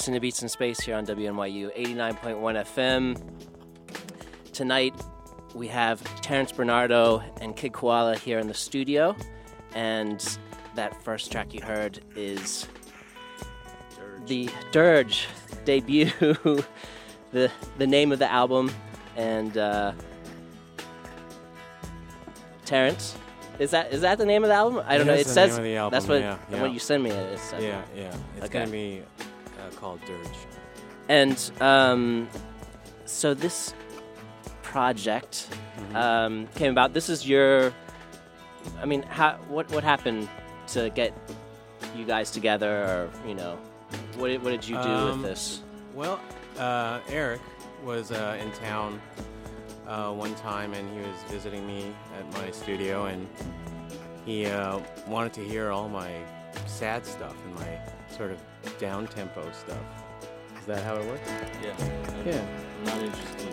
listening to Beats in Space here on WNYU 89.1 FM. Tonight, we have Terrence Bernardo and Kid Koala here in the studio. And that first track you heard is the Dirge debut, the name of the album. And Terrence, is that the name of the album? I don't know. It says the name of the that's what album, what you sent me. It said. Yeah. It's gonna be called Dirge. And so this project came about. This is your. I mean, what happened to get you guys together, or what did you do with this? Well, Eric was in town one time, and he was visiting me at my studio, and he wanted to hear all my sad stuff and my sort of down-tempo stuff. Is that how it works? Yeah. I'm not interested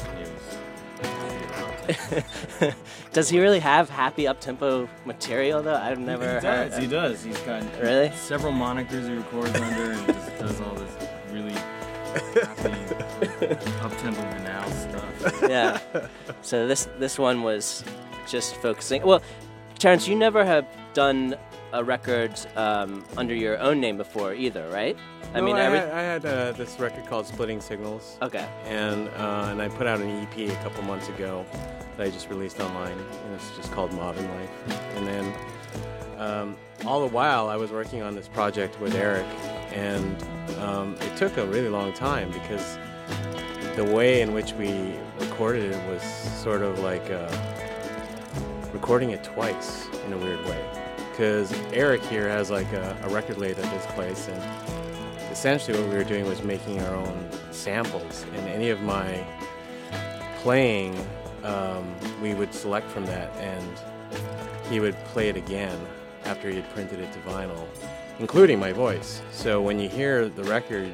in news. Does he really have happy up-tempo material, though? I've never heard. He does. He's got several monikers he records under and just does all this really happy up-tempo banal stuff. Yeah. So this one was just focusing. Well, Terrence, you never have done a record under your own name before either, right? I had this record called Splitting Signals. Okay. And I put out an EP a couple months ago that I just released online, and it's just called Modern Life. And then all the while I was working on this project with Eric, and it took a really long time because the way in which we recorded it was sort of like recording it twice in a weird way. Because Eric here has like a record label at his place, and essentially what we were doing was making our own samples, and any of my playing we would select from that, and he would play it again after he had printed it to vinyl, including my voice. So when you hear the record,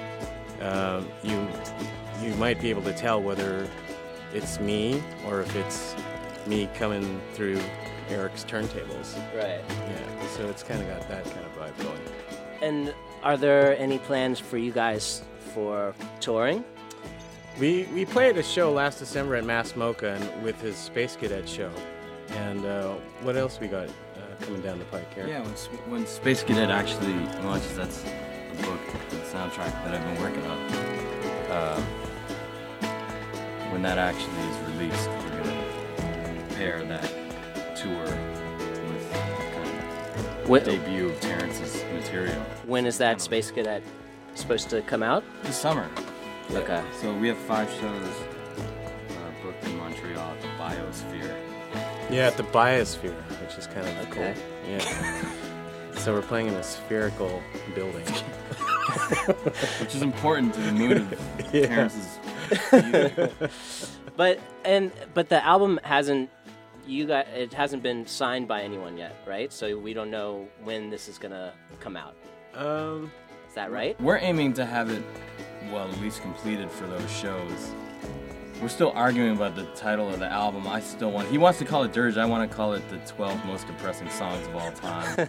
you might be able to tell whether it's me or if it's me coming through Eric's turntables. Right. Yeah, so it's kind of got that kind of vibe going. And are there any plans for you guys for touring? We played a show last December at Mass Mocha and with his Space Cadet show. And what else we got coming down the pike here? Yeah, when Space Cadet actually launches, that's a book, the soundtrack that I've been working on. When that actually is released, we're going to pair that tour with kind of the debut of Terrence's material. When is that Space Cadet supposed to come out? This summer. Yeah. Okay. So we have 5 shows booked in Montreal at the Biosphere. Yeah, at the Biosphere, which is kind of okay. Cool. Yeah. So we're playing in a spherical building. Which is important to the mood of Terrence's music. But the album hasn't been signed by anyone yet, right? So we don't know when this is gonna come out. Is that right? We're aiming to have it, at least completed for those shows. We're still arguing about the title of the album. He wants to call it Dirge. I want to call it the 12 most depressing songs of all time.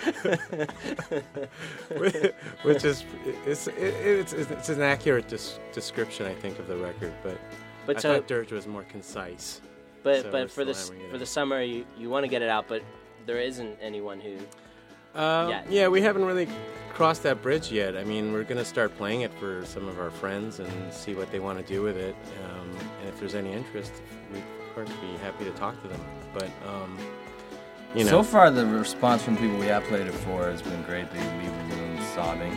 Which is it's an accurate description, I think, of the record. But I thought Dirge was more concise. But for the summer, you want to get it out, but there isn't anyone who. Yeah, we haven't really crossed that bridge yet. I mean, we're going to start playing it for some of our friends and see what they want to do with it. And if there's any interest, we'd, of course, be happy to talk to them. But, So far, the response from people we have played it for has been great. They leave the room sobbing.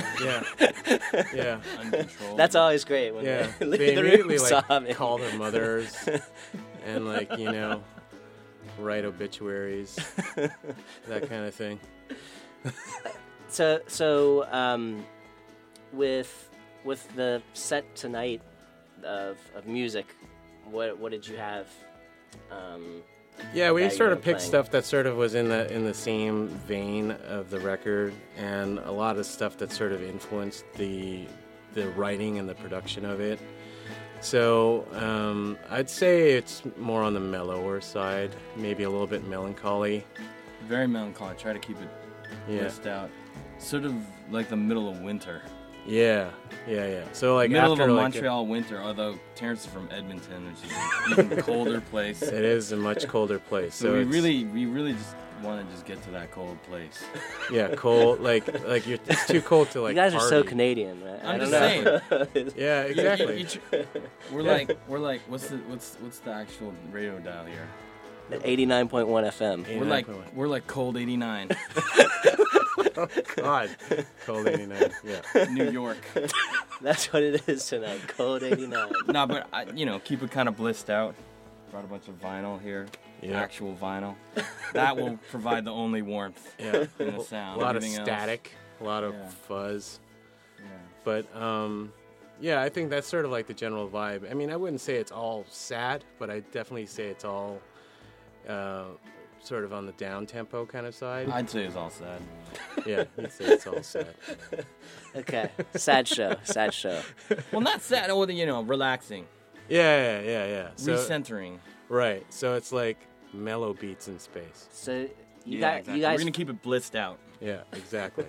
Yeah. Uncontrolled. That's always great. When they leave the immediately, room sobbing. call their mothers and, write obituaries, that kind of thing. So, with the set tonight of music, what did you have? Yeah, we sort of picked playing? stuff that sort of was in the same vein of the record, and a lot of stuff that sort of influenced the writing and the production of it. So I'd say it's more on the mellower side, maybe a little bit melancholy. Very melancholy. Try to keep it list out. Sort of like the middle of winter. Yeah. So like Middle after of a like Montreal winter, although Terrence is from Edmonton, which is an even colder place. it is a much colder place. So we it's- really just want to just get to that cold place. yeah, cold like it's too cold to like. You guys are so party. Canadian, man. I'm I just don't know. Yeah, exactly. We're like what's the actual radio dial here? 89.1 FM. We're like cold 89, God, cold 89. Yeah. New York. That's what it is tonight. Cold 89. No, but keep it kind of blissed out. Brought a bunch of vinyl here. Yeah. Actual vinyl. That will provide the only warmth Yeah. in the sound. A lot of Everything else- static, a lot of Yeah. fuzz. Yeah. But yeah, I think that's sort of like the general vibe. I mean, I wouldn't say it's all sad, but I definitely say it's all sort of on the down tempo kind of side. I'd say it's all sad. Yeah, you'd say it's all sad. Okay. Sad show. Well, not sad. Well, relaxing, Yeah. So, recentering. right. So it's like mellow beats in space. So you Exactly. guys We're gonna keep it blissed out. Yeah, exactly.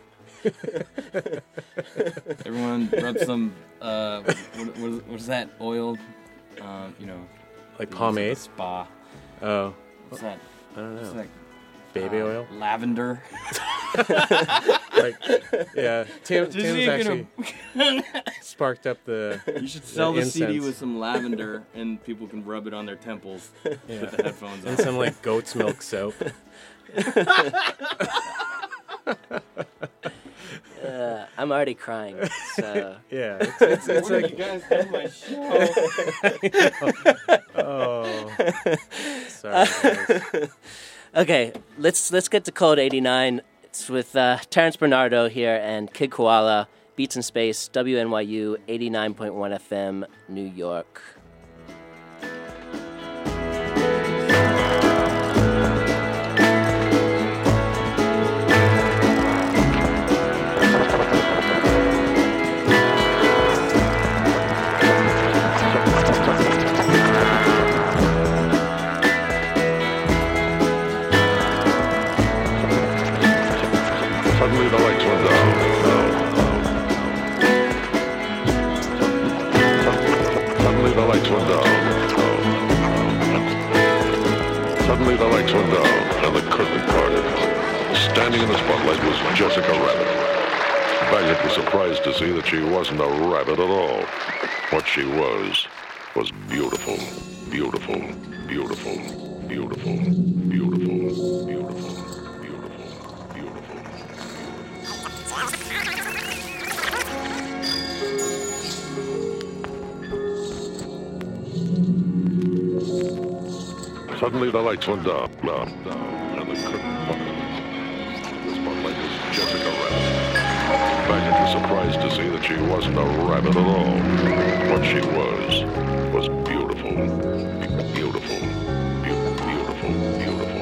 Everyone rub some. What's that oil? Like pomade. Spa. Oh, What's that? I don't It's know. like Baby oil. lavender. Like, yeah. Tim's Just so you can- actually sparked up the. You should sell the CD incense. with some lavender, and people can rub it on their temples with the headphones on. And some like goat's milk soap. I'm already crying. So Yeah, it's like guys have my show. oh, sorry. Guys. okay, let's get to Cold 89. It's with Terrence Bernardo here and Kid Koala, Beats in Space, WNYU 89.1 FM, New York. Suddenly the lights went down. Suddenly the lights went down. Suddenly the lights went down and the curtain parted. Standing in the spotlight was Jessica Rabbit. Baggot was surprised to see that she wasn't a rabbit at all. What she was beautiful, beautiful, beautiful, beautiful, beautiful, beautiful, beautiful, beautiful. Suddenly the lights went down, and the curtain parted. The spotlight was Jessica Rabbit. Baggot was surprised to see that she wasn't a rabbit at all. What she was beautiful, beautiful, beautiful, beautiful, beautiful,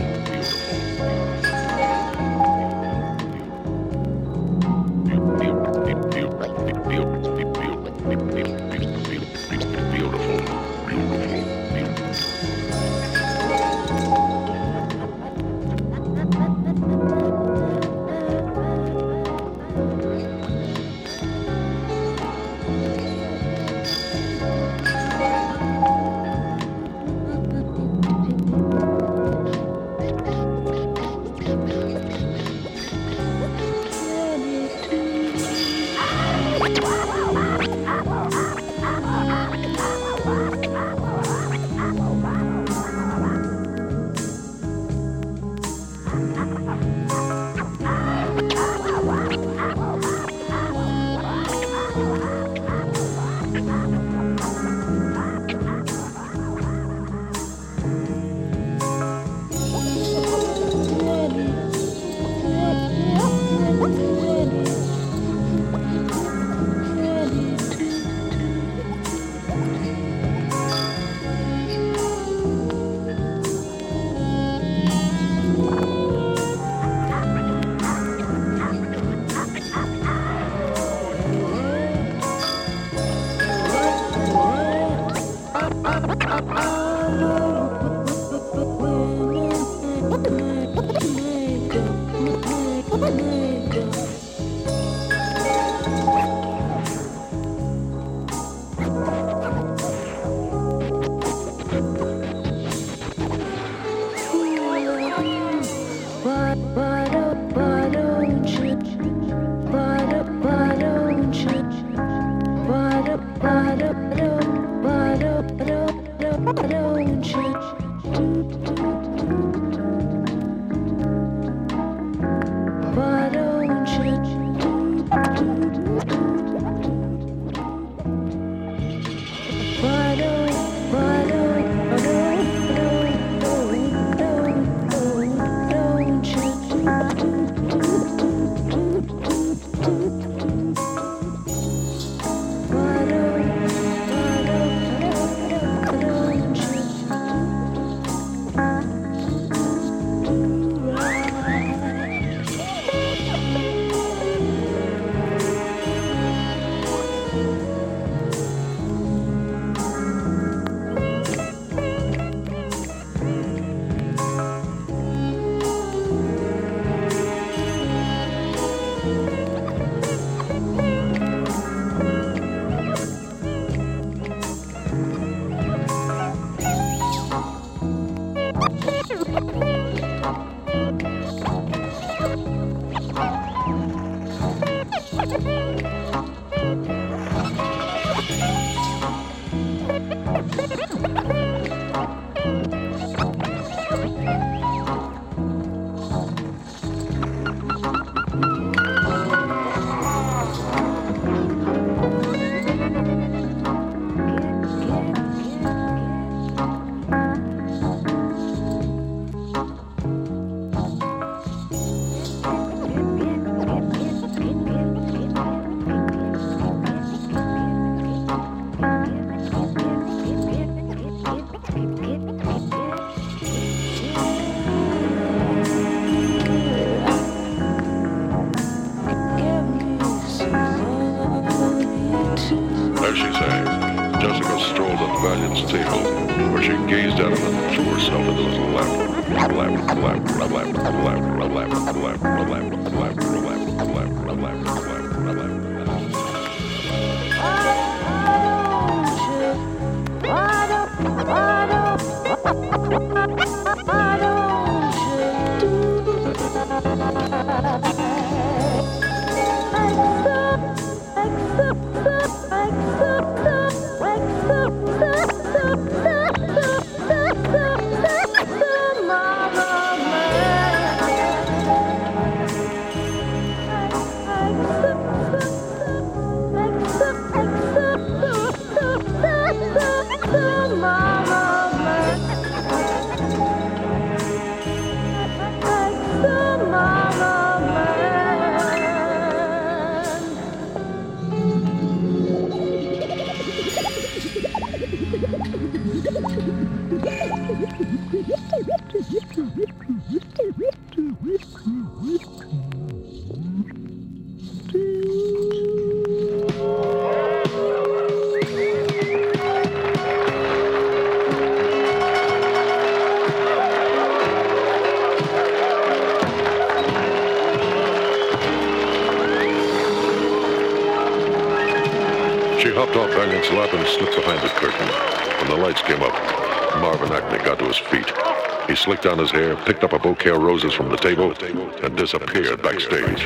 Jessica strolled to Valiant's table, where she gazed at him and threw herself into his lap. She hopped off Valiant's lap and slipped behind the curtain. When the lights came up, Marvin Acme got to his feet. He slicked down his hair, picked up a bouquet of roses from the table, and disappeared backstage.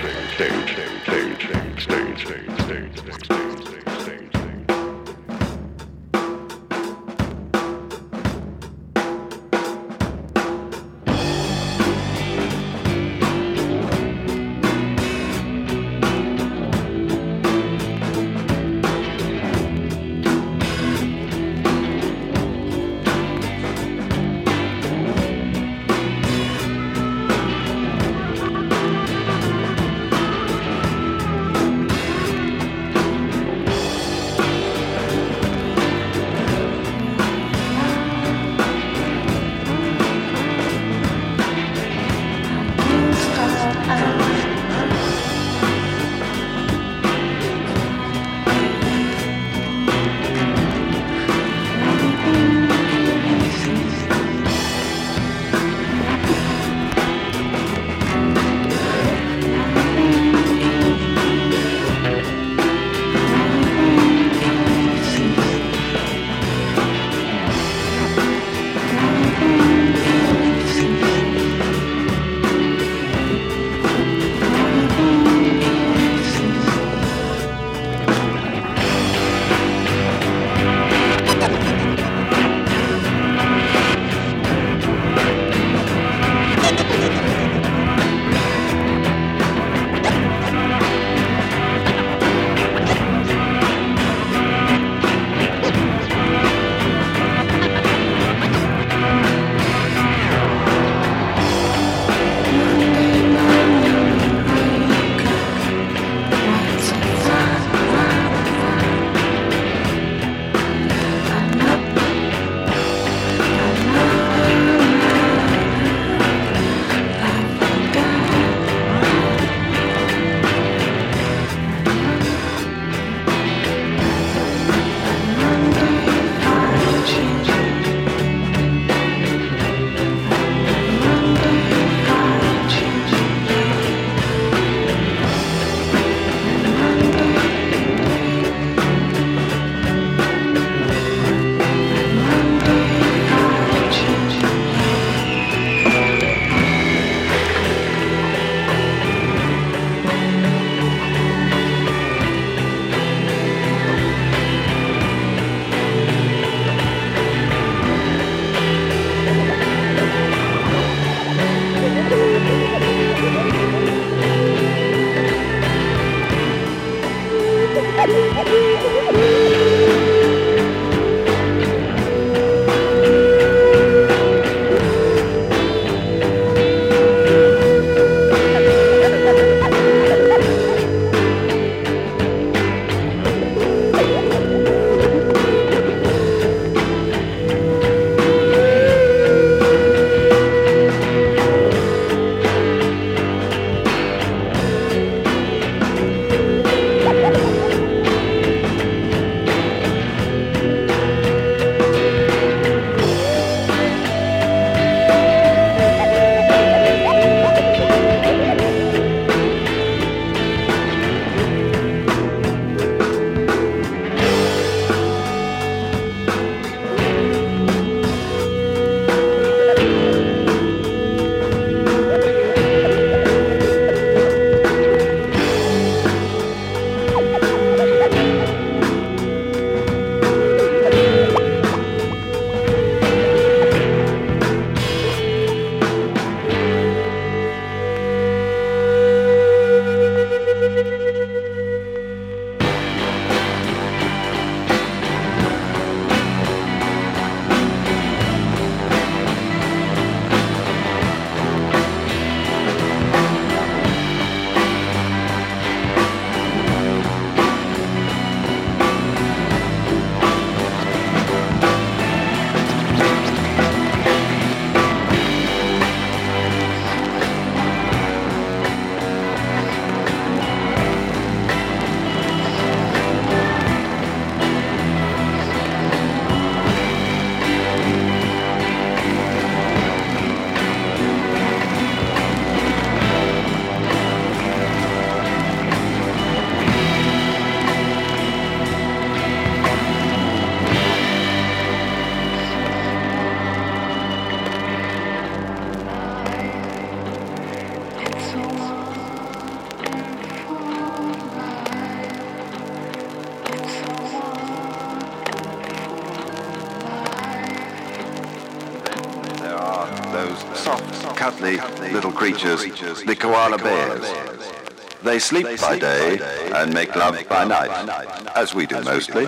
soft, cuddly little creatures, the koala bears. They sleep by day and make love by night, as we do mostly.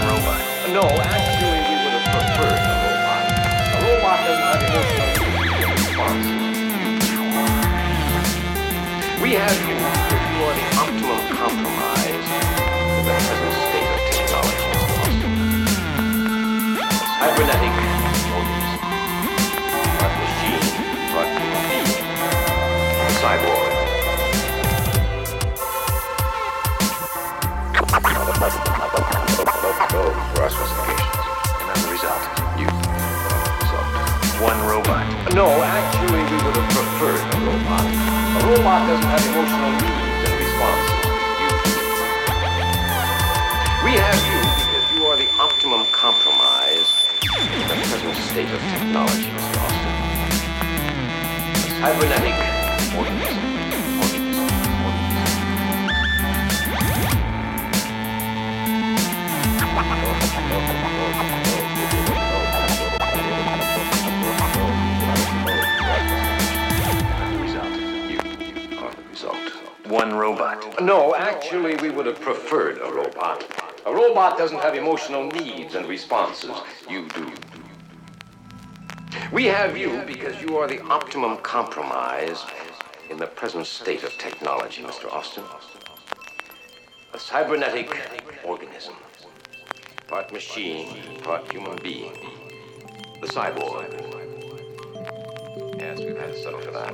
robot. No, actually, we would have preferred a robot. A robot doesn't have emotional response. We have you because you are the optimum compromise of the present state of technology, Mr. Austin. Cybernetic organism, not machine, but human being, a cyborg. Those were our specifications, and as a result, you one robot. No, actually, we would have preferred a robot. A robot doesn't have emotional needs and responses. You do. We have you because you are the optimum compromise in the present state of technology, Mr. Austin. A cybernetic organism. One robot. No, actually, we would have preferred a robot. A robot doesn't have emotional needs and responses. You do. We have you because you are the optimum compromise in the present state of technology, Mr. Austin. A cybernetic organism. Part machine, part human being. The cyborg. Yes, we've had to settle for that.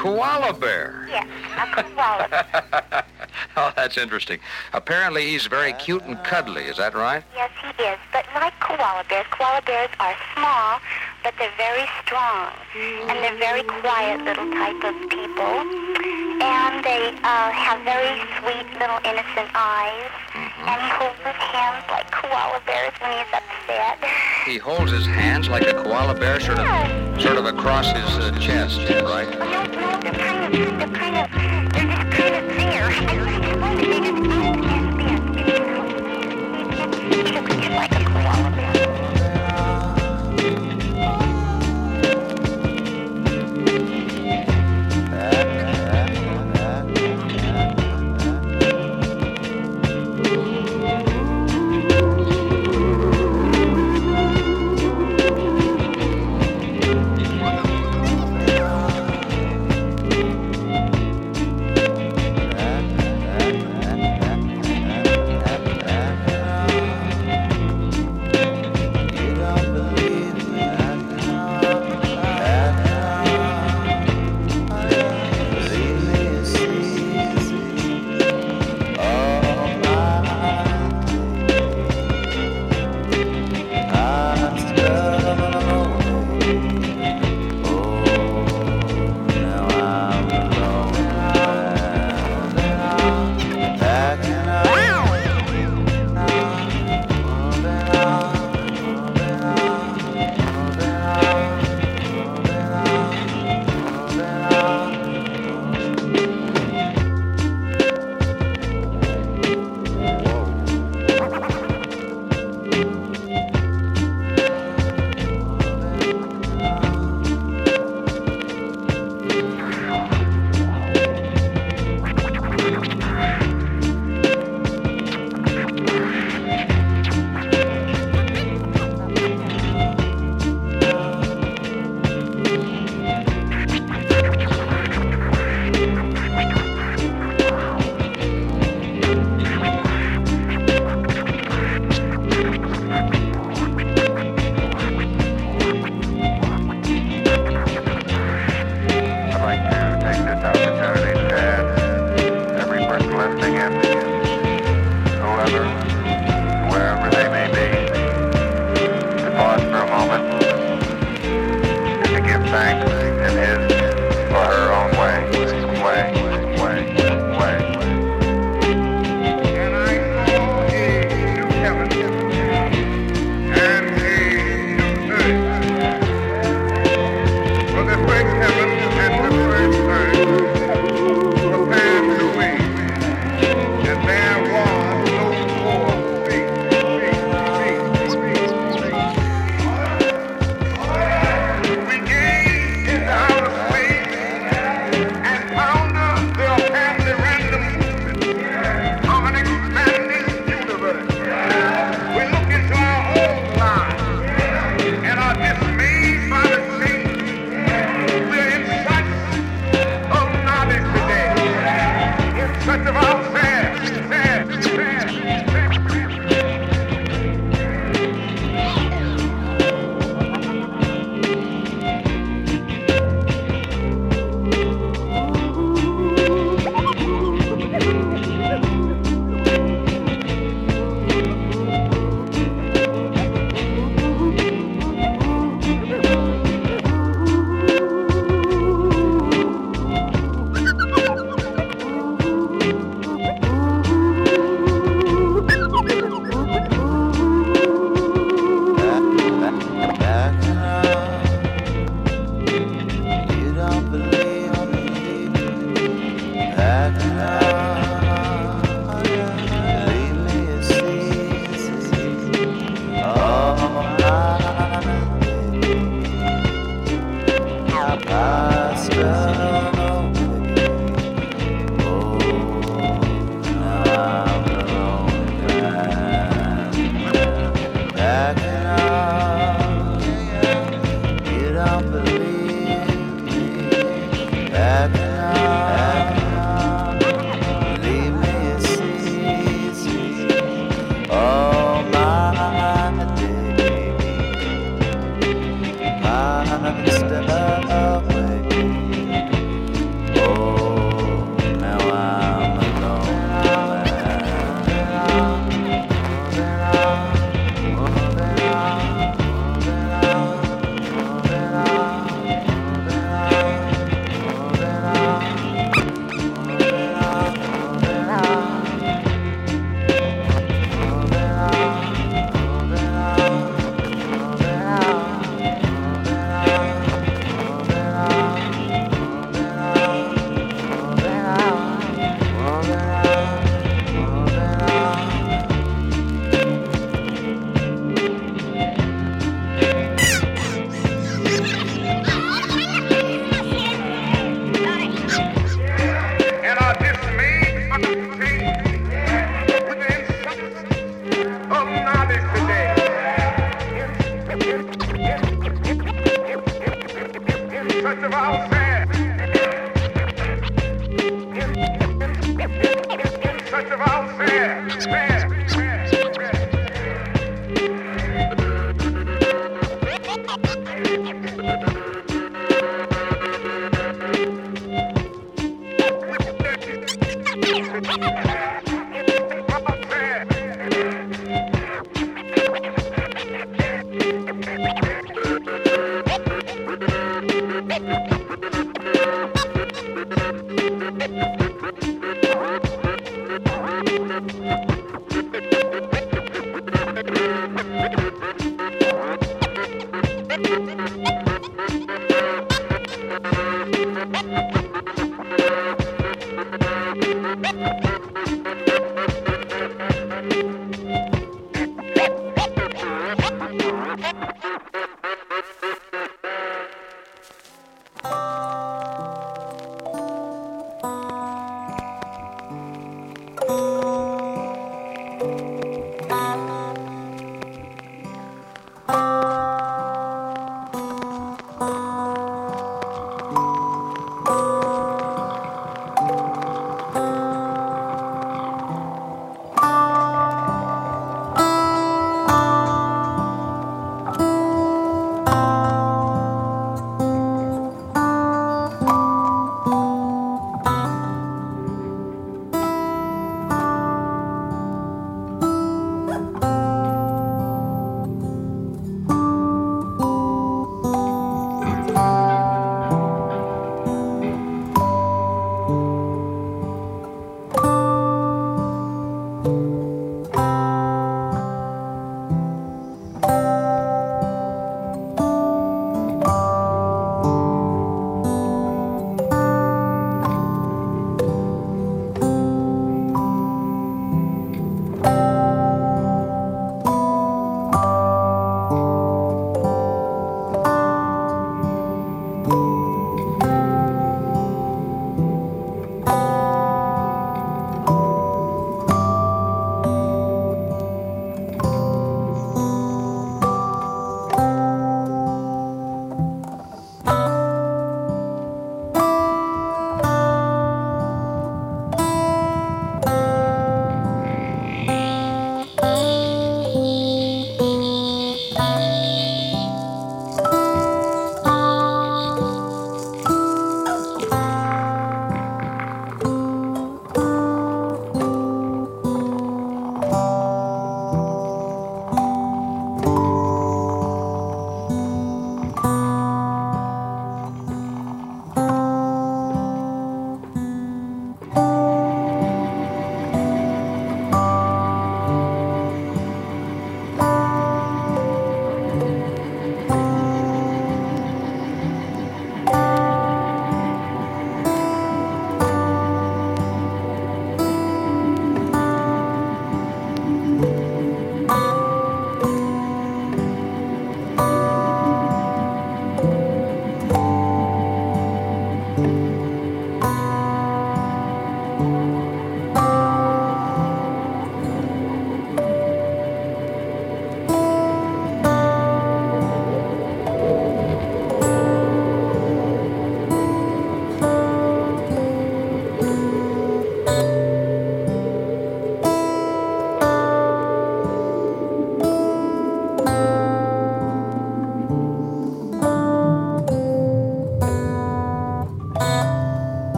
koala bear. Yes, a koala bear. Oh, that's interesting. Apparently he's very cute and cuddly, is that right? Yes, he is. But like koala bears are small, but they're very strong. And they're very quiet little type of people. And they have very sweet little innocent eyes. And he holds his hands like koala bears when he's upset. He holds his hands like a koala bear, sort of across his chest, right? No, they're just kind of there. I think they just he looks just like a koala bear.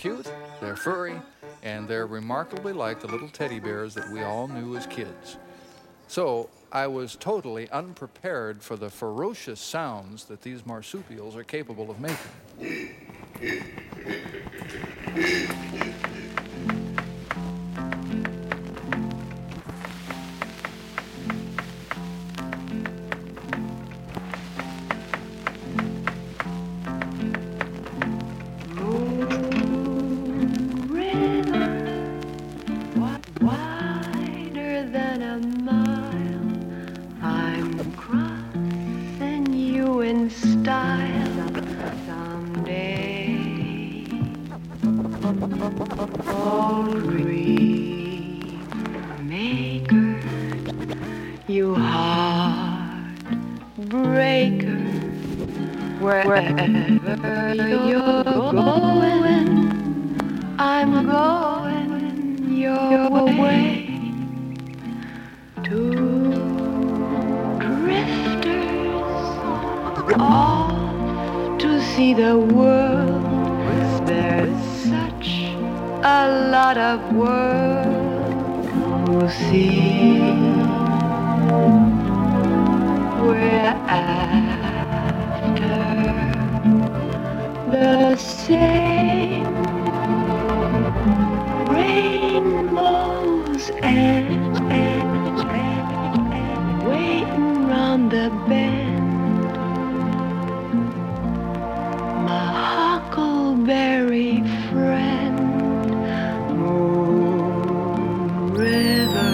cute, they're furry, and they're remarkably like the little teddy bears that we all knew as kids. So I was totally unprepared for the ferocious sounds that these marsupials are capable of making. Wherever you're going, I'm going your way. Two drifters off to see the world. There's such a lot of world to see. We're the same rainbows and waiting round the bend. My huckleberry friend, Moon River.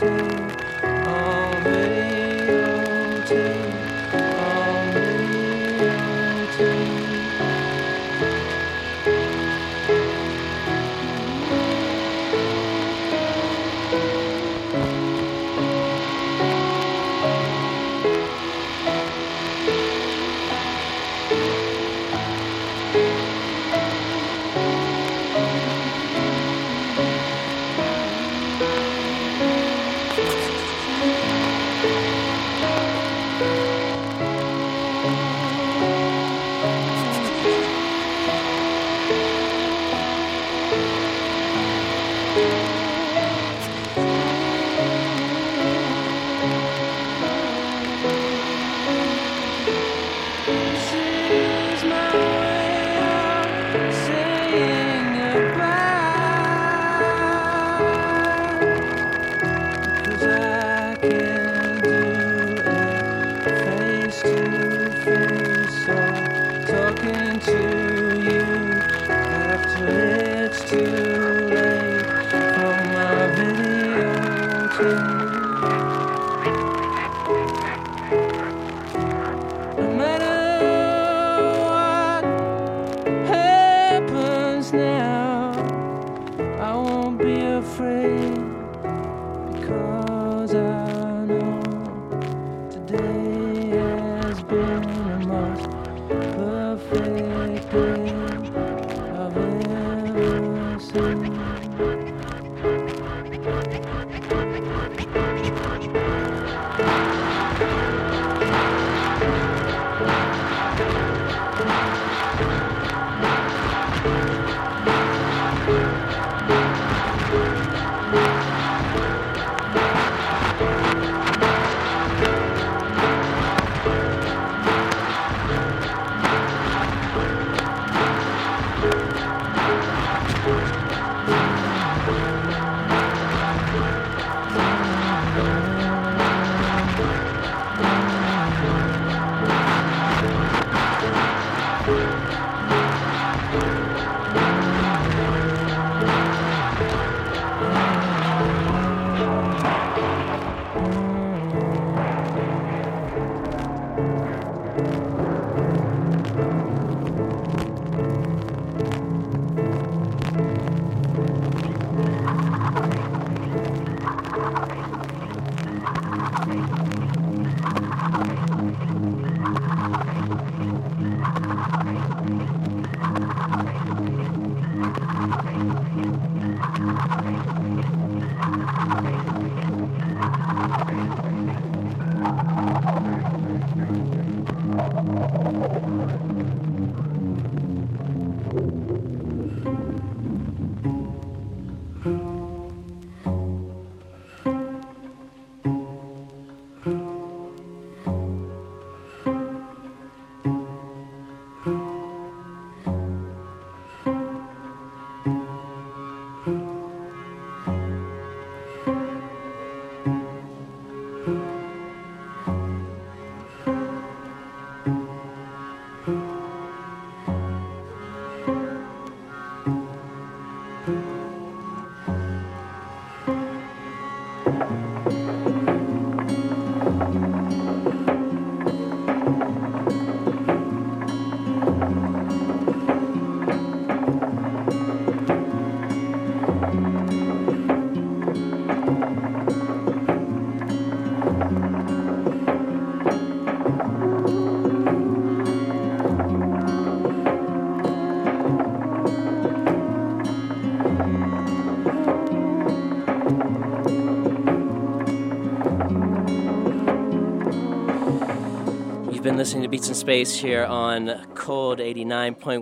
Been listening to Beats in Space here on Cold 89.1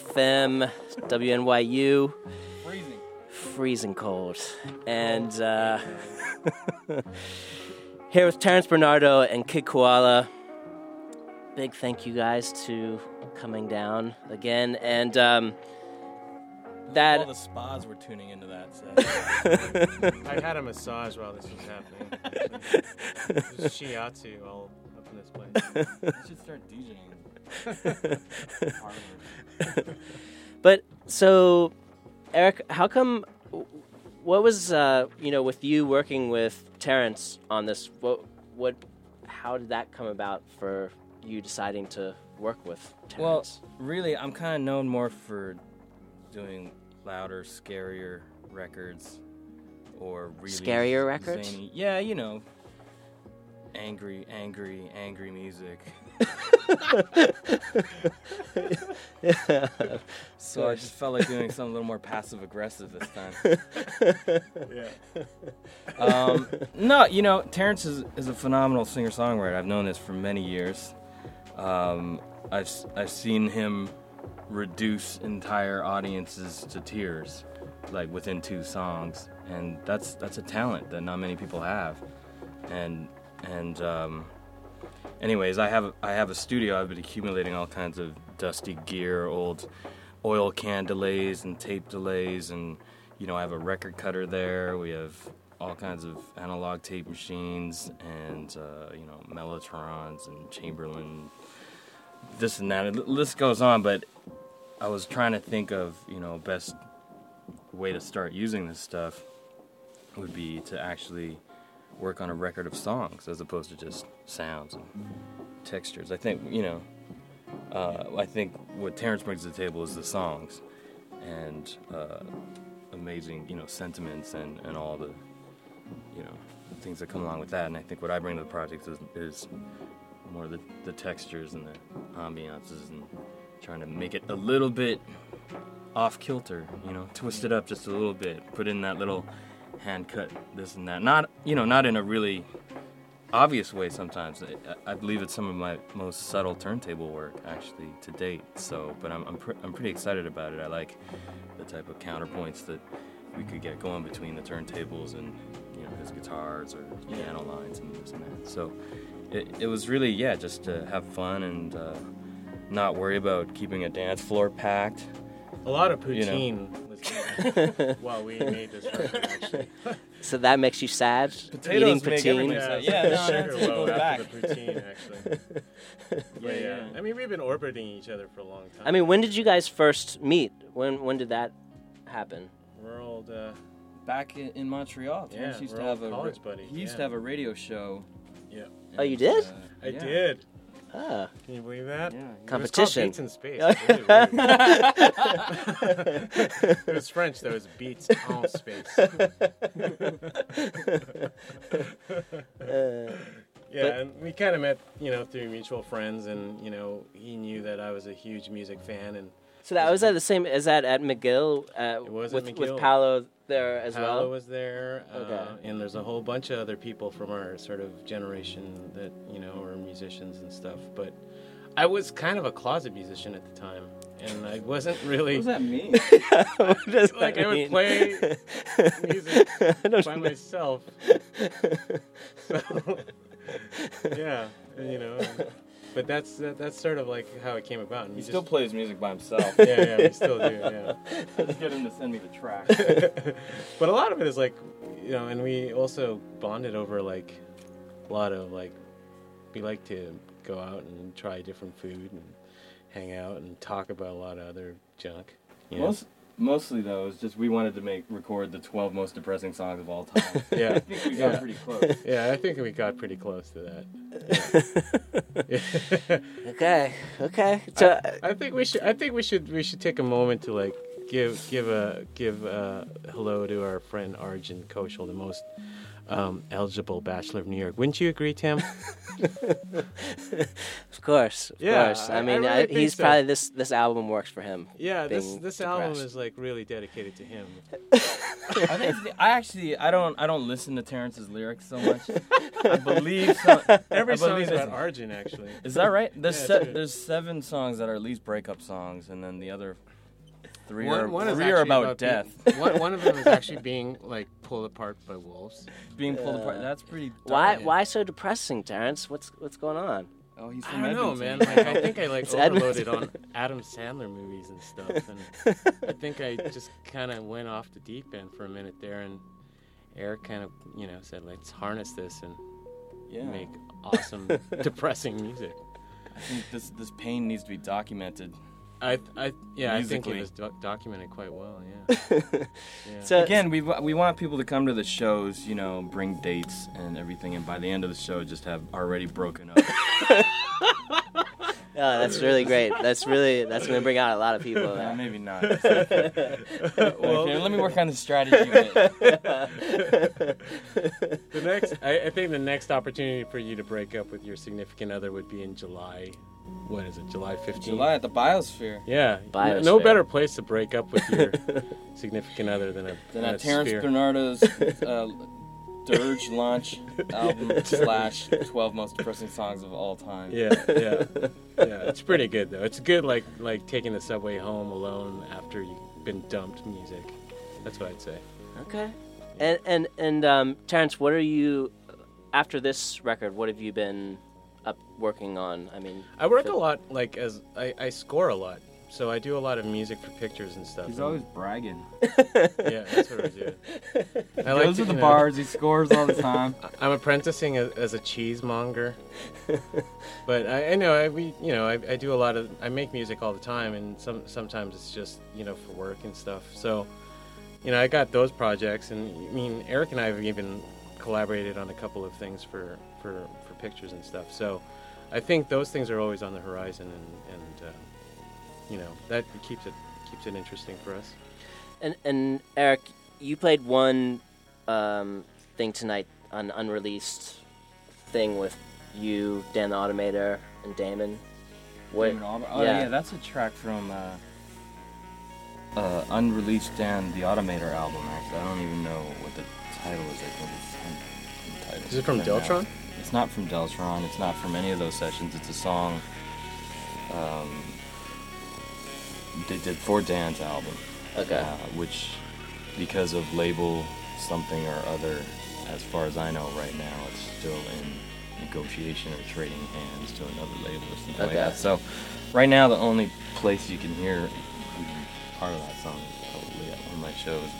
FM, WNYU. Freezing cold. And here with Terrence Bernardo and Kid Koala. Big thank you guys to coming down again. And all the spas were tuning into that set. I had a massage while this was happening. There's shiatsu all up in this place. You should start DJing. But so, Eric, how come? what was with you working with Terrence on this? How did that come about for you deciding to work with Terrence? Well, really, I'm kind of known more for doing louder, scarier records, or really scarier records. Zany. Yeah, angry music. So I just felt like doing something a little more passive aggressive this time. No, Terrence is a phenomenal singer-songwriter. I've known this for many years. I've seen him reduce entire audiences to tears, like within 2 songs, and that's a talent that not many people have. And anyways, I have a studio. I've been accumulating all kinds of dusty gear, old oil can delays and tape delays, and I have a record cutter there. We have all kinds of analog tape machines and Mellotrons and Chamberlain, this and that. The list goes on, but I was trying to think of best way to start using this stuff would be to actually work on a record of songs as opposed to just sounds and textures. I think I think what Terrence brings to the table is the songs and amazing sentiments and all the things that come along with that. And I think what I bring to the project is more the textures and the ambiances and trying to make it a little bit off kilter, twist it up just a little bit, put in that little hand cut this and that. Not in a really obvious way sometimes. I believe it's some of my most subtle turntable work actually to date. So, but I'm pretty excited about it. I like the type of counterpoints that we could get going between the turntables and his guitars or piano lines and this and that. So it was really just to have fun and not worry about keeping a dance floor packed. A lot of poutine was made while we made this record, actually. So that makes you sad? Potatoes eating make poutine? Sad. Yeah, sugar low back. after the poutine, actually. Yeah. I mean, we've been orbiting each other for a long time. I mean, when did you guys first meet? When did that happen? We're old. Back in Montreal. Terrence used to have college buddies. He used to have a radio show. Yeah. Oh, you did? I did. Ah. Can you believe that? Yeah. Competition. It was called Beats in Space. It was French, though. It was Beats en Space. And we kind of met, through mutual friends, and, he knew that I was a huge music fan. And so that was at the same, is that at McGill? It was with, at McGill. With Paolo there as well? Paolo was there, and there's a whole bunch of other people from our sort of generation that, are musicians and stuff. But I was kind of a closet musician at the time, and I wasn't really... What does that mean? What does that mean? I would play music by myself. So, yeah, but that's sort of like how it came about. And he still plays music by himself. Yeah, we still do, yeah. Just get him to send me the track. But a lot of it is like, and we also bonded over like a lot of like, we like to go out and try different food and hang out and talk about a lot of other junk. Mostly though, it's just we wanted to record the 12 most depressing songs of all time. Yeah, I think we got pretty close. Yeah, I think we got pretty close to that. Okay. So I think we should take a moment to like give a hello to our friend Arjun Koshal, the most eligible bachelor of New York. Wouldn't you agree, Tim? Of course. I mean, I really he's so. Probably this album works for him. Yeah, this album is like really dedicated to him. I don't listen to Terrence's lyrics so much. I believe every song is about Arjun, actually. Is that right? There's 7 songs that are at least breakup songs, and then the other 3 are about death. One of them is actually being like pulled apart by wolves. Being pulled apart. That's pretty dark. Why so depressing, Terrence? What's going on? Oh, he's I from don't know, Edmonton. man. Like, I think I overloaded on Adam Sandler movies and stuff, and I think I just kind of went off the deep end for a minute there, and Eric kind of said, let's harness this and make awesome depressing music. I think this pain needs to be documented. I think it musically. was documented quite well. Yeah. Yeah. So again, we want people to come to the shows, you know, bring dates and everything, and by the end of the show, just have already broken up. Oh, that's really great. That's going to bring out a lot of people. Maybe not. Okay, let me work on the strategy bit. I think the next opportunity for you to break up with your significant other would be in July. What is it? July 15th? July at the Biosphere. Yeah. Biosphere. No better place to break up with your significant other than at Terrence sphere. Bernardo's Dirge launch album / 12 most depressing songs of all time. Yeah. It's pretty good though. It's good like taking the subway home alone after you've been dumped music. That's what I'd say. Okay. And Terrence, what are you after this record? What have you been up working on? I mean, I work a lot. Like as I score a lot, so I do a lot of music for pictures and stuff. He's always bragging. Yeah, that's what I do. He goes to the bars. He scores all the time. I'm apprenticing as a cheesemonger, but I do a lot of. I make music all the time, and sometimes it's just for work and stuff. So, I got those projects, and I mean Eric and I have even collaborated on a couple of things for pictures and stuff. So, I think those things are always on the horizon, and that keeps it interesting for us. And Eric, you played one thing tonight, an unreleased thing with you, Dan the Automator, and Damon. Yeah, that's a track from unreleased Dan the Automator album. Actually, I don't even know what the title is. I think it's the title. Is it from Deltron? It's not from Deltron. It's not from any of those sessions. It's a song they did for Dan's album. Okay. Which, because of label something or other, as far as I know right now, it's still in negotiation or trading hands to another label or something like that. So, right now, the only place you can hear part of that song is probably at one of my shows.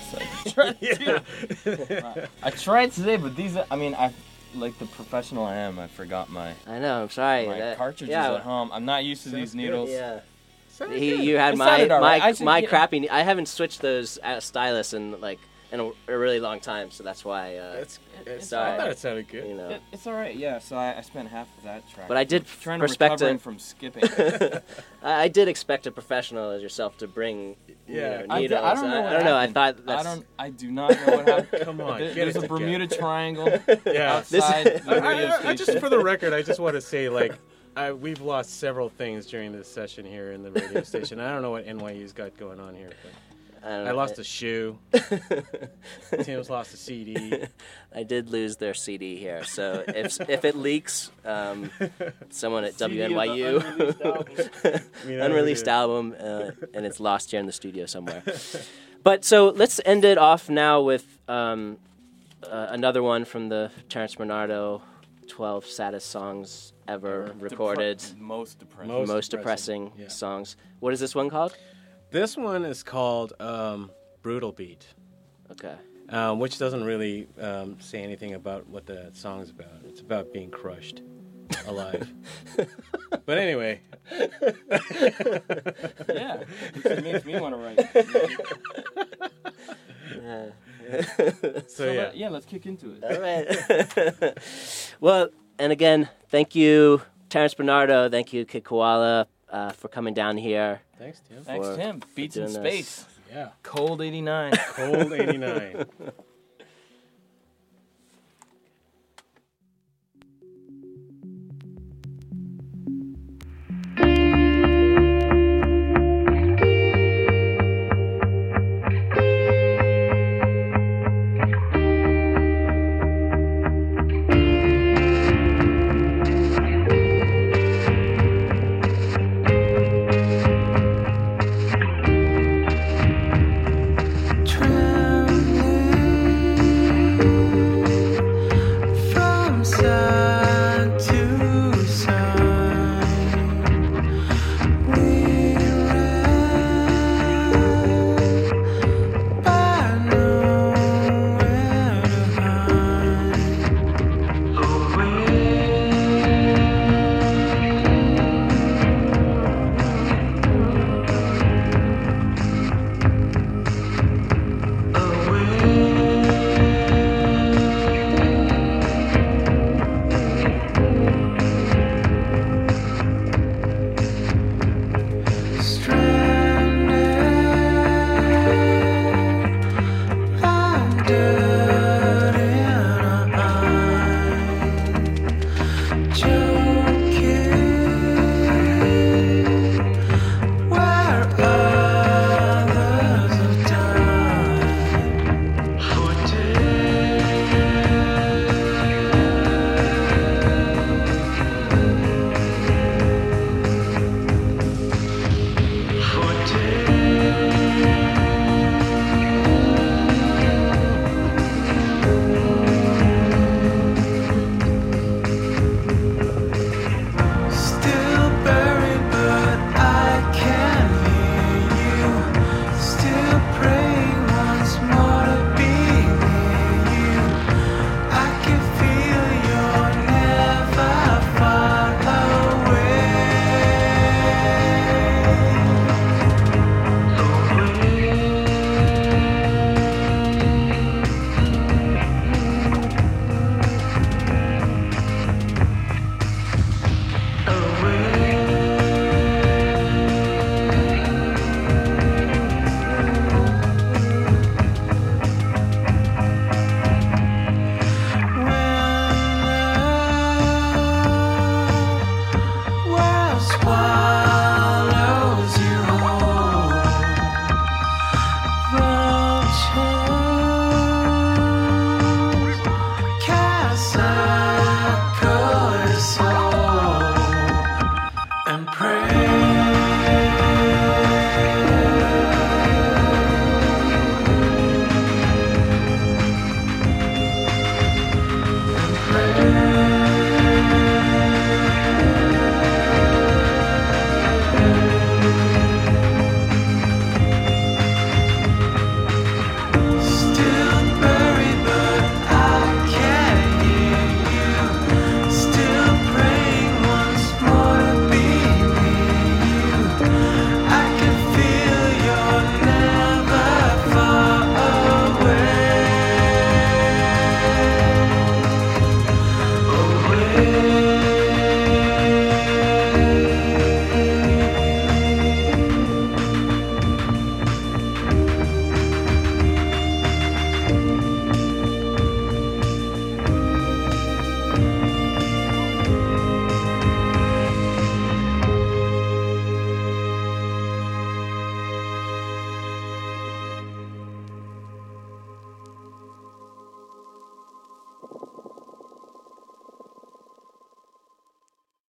But I tried today, but like the professional I am, I forgot my. I know. I'm sorry. My cartridges at home. I'm not used to these needles. Yeah. You had my crappy. I haven't switched those stylus in a really long time, so that's why. It's I thought it sounded good. It's all right. Yeah. So I spent half of that track. But I did trying to recover from skipping. I did expect a professional as yourself to bring. Needles. I don't know. I don't know. I thought that's... I do not know what happened. Come on. There's a Bermuda Triangle Yeah. outside the radio I station. just for the record, I just want to say we've lost several things during this session here in the radio station. I don't know what NYU's got going on here, but I lost a shoe. Tim's lost a CD. I did lose their CD here, so if it leaks, someone at WNYU, unreleased album, and it's lost here in the studio somewhere. But so let's end it off now with another one from the Terrence Bernardo 12 saddest songs ever recorded. Most depressing songs. What is this one called? This one is called Brutal Beat. Okay. Which doesn't really say anything about what the song's about. It's about being crushed alive. But anyway. Yeah. It makes me want to write. So yeah. Let's kick into it. All right. Well, and again, thank you, Terrence Bernardo. Thank you, Kid Koala, for coming down here. Thanks, Tim. Thanks, Tim. Beats in Space. Yeah. Cold 89. Cold 89.